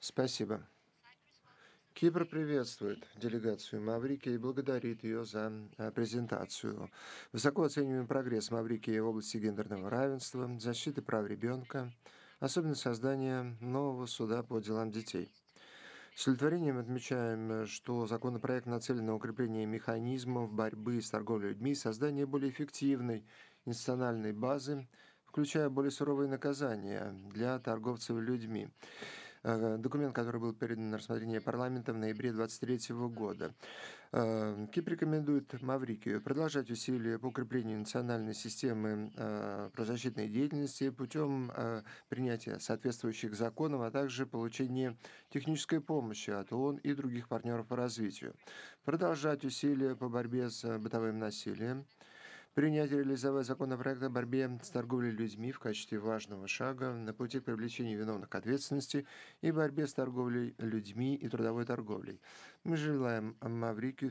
Спасибо. Кипр приветствует делегацию Маврикии и благодарит ее за презентацию. Высоко оцениваем прогресс Маврикии в области гендерного равенства, защиты прав ребенка, особенно создание нового суда по делам детей. С удовлетворением отмечаем, что законопроект нацелен на укрепление механизмов борьбы с торговлей людьми и создание более эффективной институциональной базы, включая более суровые наказания для торговцев людьми. Документ, который был передан на рассмотрение парламента в ноябре 2023 года. Кипр рекомендует Маврикию продолжать усилия по укреплению национальной системы правозащитной деятельности путем принятия соответствующих законов, а также получения технической помощи от ООН и других партнеров по развитию. Продолжать усилия по борьбе с бытовым насилием, принять и реализовать законопроект о борьбе с торговлей людьми в качестве важного шага на пути к привлечению виновных к ответственности и борьбе с торговлей людьми и трудовой торговлей. Мы желаем Маврикию